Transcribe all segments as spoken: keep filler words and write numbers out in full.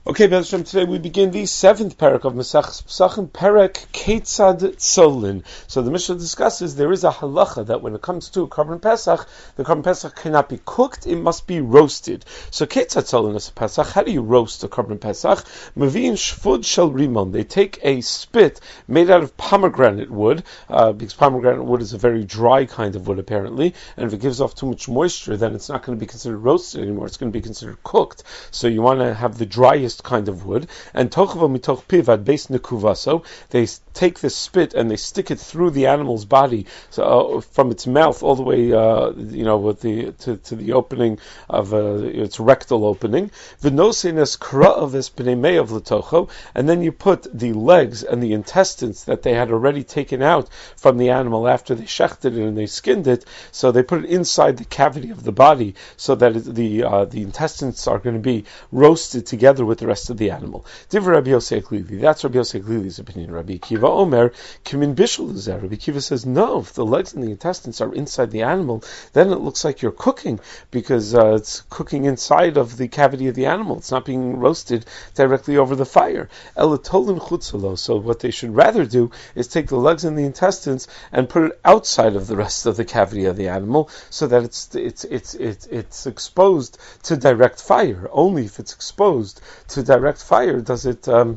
Okay, B'ez Hashem, today we begin the seventh parak of Maseches Pesachim, parak Ketzad Tzolin. So the Mishnah discusses there is a halacha that when it comes to Korban Pesach, the Korban Pesach cannot be cooked; it must be roasted. So Ketzad Tzolin is a Pesach. How do you roast a Korban Pesach? Mavin shvud shel rimon. They take a spit made out of pomegranate wood, uh, because pomegranate wood is a very dry kind of wood apparently, and if it gives off too much moisture, then it's not going to be considered roasted anymore. It's going to be considered cooked. So you want to have the driest kind of wood, and tochva mitoch pivad base nekuvaso. They take the spit and they stick it through the animal's body, so uh, from its mouth all the way, uh, you know, with the to, to the opening of uh, its rectal opening. V'nosenes kra'avis b'nei of letocho, and then you put the legs and the intestines that they had already taken out from the animal after they shechted it and they skinned it. So they put it inside the cavity of the body, so that it, the uh, the intestines are going to be roasted together with the rest of the animal. Divrei Rabbi Yosei Glili. That's Rabbi Yosei Glili's opinion. Rabbi Akiva Omer Kimin Bishul Uzer. Rabbi Akiva says no. If the legs and the intestines are inside the animal, then it looks like you're cooking, because uh, it's cooking inside of the cavity of the animal. It's not being roasted directly over the fire. Elatolin chutzalo. So what they should rather do is take the legs and the intestines and put it outside of the rest of the cavity of the animal, so that it's it's it's it's, it's exposed to direct fire. Only if it's exposed to direct fire does it um,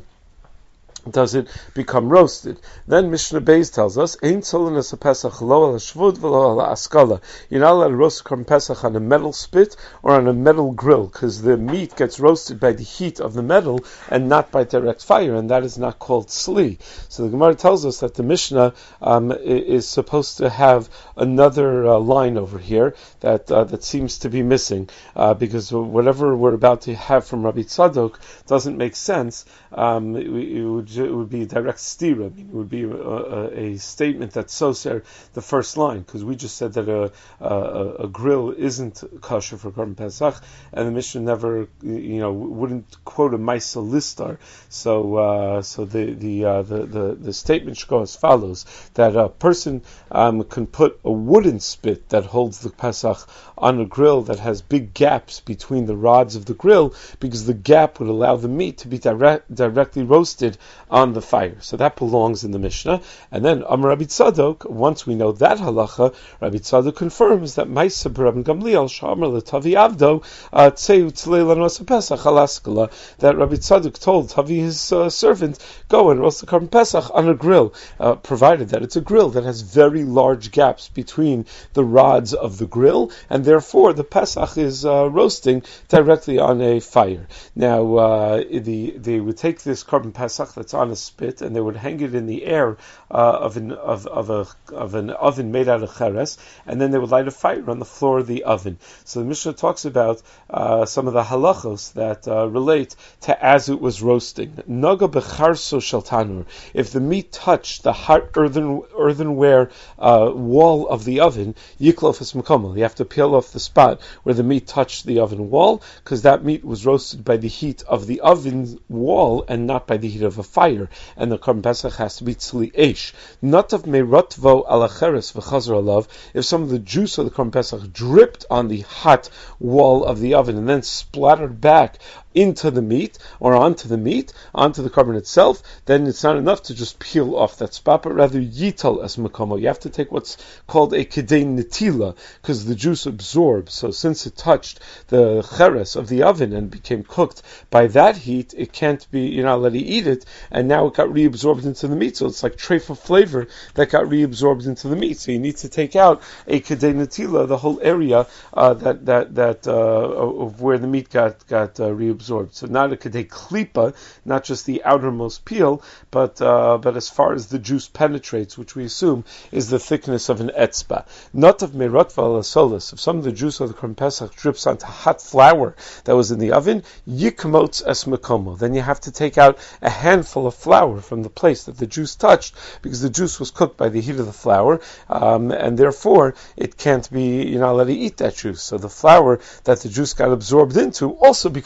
does it become roasted. Then Mishnah Beis tells us, Ein tzolin es Pesach lo al shvud v'lo al askala. You're not allowed to roast Korban Pesach on a metal spit or on a metal grill, because the meat gets roasted by the heat of the metal and not by direct fire, and that is not called sli. So the Gemara tells us that the Mishnah um, is supposed to have another uh, line over here that uh, that seems to be missing, uh, because whatever we're about to have from Rabbi Tzadok doesn't make sense. Um, it, it would It would be a direct stira. I mean, it would be a, a, a statement that soser the first line, because we just said that a, a, a grill isn't kosher for Korban Pesach, and the Mishnah never, you know, wouldn't quote a Maisa Listar. So, uh, so the the, uh, the the the statement should go as follows: that a person um, can put a wooden spit that holds the Pesach on a grill that has big gaps between the rods of the grill, because the gap would allow the meat to be direct, directly roasted on the fire. So that belongs in the Mishnah. And then Amar Rabbi Tzadok, once we know that halacha, Rabbi Tzadok confirms that Maisa b'Rabban Gamliel Shamar l'Tavi Avdo Tzeu Tzlei Lanos Pesach Alaskala, that Rabbi Tzadok told Tavi his uh, servant, go and roast the Korban Pesach on a grill, uh, provided that it's a grill that has very large gaps between the rods of the grill, and therefore the Pesach is uh, roasting directly on a fire. Now, uh, the they would take this Korban Pesach that's on a spit, and they would hang it in the air uh, of an of, of a of an oven made out of cheres, and then they would light a fire on the floor of the oven. So the Mishnah talks about uh, some of the halachos that uh, relate to as it was roasting. Naga becharso shel tanur. If the meat touched the hot earthen earthenware uh, wall of the oven, yiklof es mekomel. You have to peel off the spot where the meat touched the oven wall, because that meat was roasted by the heat of the oven wall and not by the heat of a fire, and the Korban Pesach has to be tzli eish. Not of meirotvo alacheres v'chazar alav. If some of the juice of the Korban Pesach dripped on the hot wall of the oven and then splattered back into the meat, or onto the meat, onto the carbon itself, then it's not enough to just peel off that spot, but rather yital as makomo. You have to take what's called a kedei netila, because the juice absorbs. So since it touched the cheres of the oven and became cooked by that heat, it can't be, you're not allowed to eat it, and now it got reabsorbed into the meat. So it's like treifa flavor that got reabsorbed into the meat. So you need to take out a kedei netila, the whole area uh, that that that uh, of where the meat got got uh, reabsorbed. So not a kedei klipa, not just the outermost peel, but uh, but as far as the juice penetrates, which we assume is the thickness of an etzba. Not of meirotva alasolis. If some of the juice of the Korban Pesach drips onto hot flour that was in the oven, yikmots es mekomo. Then you have to take out a handful of flour from the place that the juice touched, because the juice was cooked by the heat of the flour, um, and therefore it can't be, you're not allowed to eat that juice. So the flour that the juice got absorbed into also becomes aser.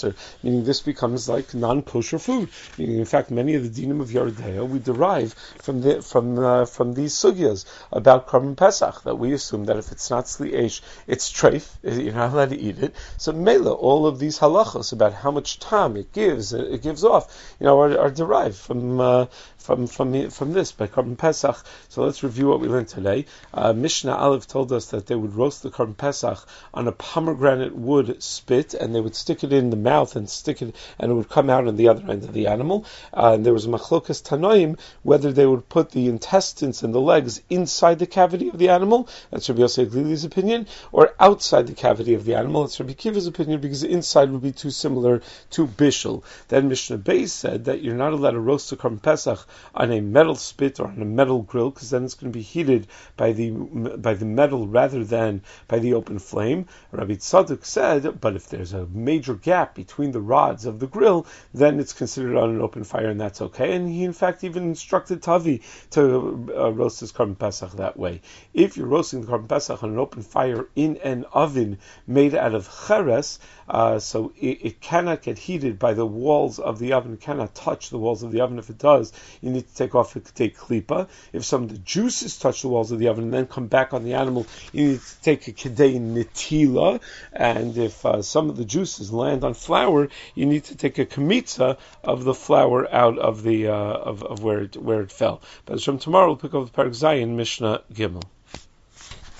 Aser, meaning this becomes like non-kosher food. Meaning, in fact, many of the dinim of Yerdea we derive from the from uh, from these sugyas about Korban Pesach, that we assume that if it's not sli eish, it's treif, you're not allowed to eat it. So mela, all of these halachos about how much time it gives, it gives off, you know, are, are derived from uh, from from from this by Korban Pesach. So let's review what we learned today. Uh, Mishnah Aleph told us that they would roast the Korban Pesach on a pomegranate wood spit, and they would stick it in the mouth and stick it, and it would come out on the other end of the animal. Uh, and there was a machlokas tanoim whether they would put the intestines and the legs inside the cavity of the animal. That's Rabbi Yosef Glili's opinion, or outside the cavity of the animal. That's Rabbi Kiva's opinion, because the inside would be too similar to bishul. Then Mishnah Beis said that you're not allowed to roast the Korban Pesach on a metal spit or on a metal grill, because then it's going to be heated by the by the metal rather than by the open flame. Rabbi Tzadok said, but if there's a major gap between the rods of the grill, then it's considered on an open fire, and that's okay. And he, in fact, even instructed Tavi to uh, roast his Korban Pesach that way. If you're roasting the Korban Pesach on an open fire in an oven made out of cheres, uh, so it, it cannot get heated by the walls of the oven, it cannot touch the walls of the oven. If it does, you need to take off a take klipa. If some of the juices touch the walls of the oven and then come back on the animal, you need to take a kedei netila. And if uh, some of the juices land on flour, you need to take a kamitza of the flour out of the uh, of, of where it where it fell. But from tomorrow we'll pick up the Parak Zayin Mishnah Gimel.